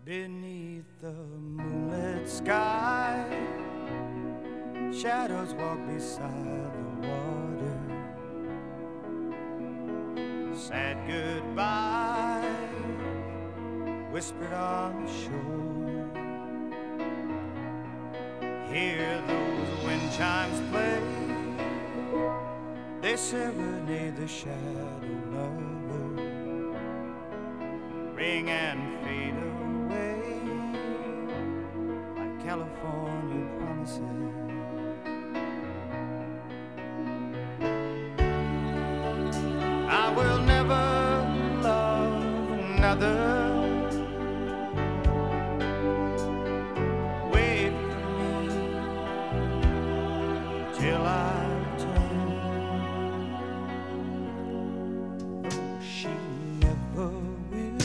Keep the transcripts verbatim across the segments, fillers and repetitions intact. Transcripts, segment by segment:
Beneath the moonlit sky, shadows walk beside the water. Sad goodbye whispered on the shore. Hear those wind chimes play, they serenade the shadow lover. Ring and fade away like California promises. I will never love another. Wait for me till I return. Though she never will,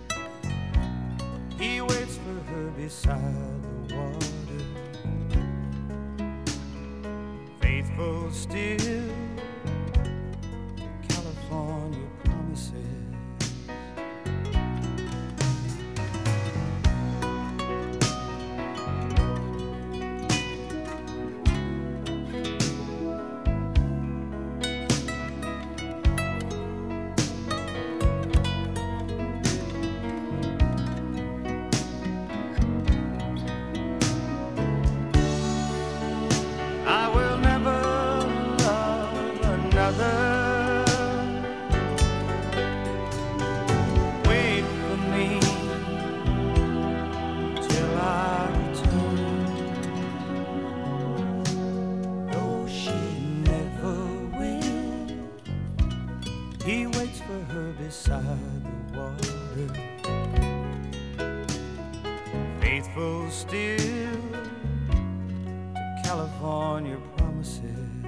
he waits for her beside the water. Faithful still, California promises. I will never love another. Wait for me till I return. Though she never will, he waits for her beside the water. Faithful still to California promises.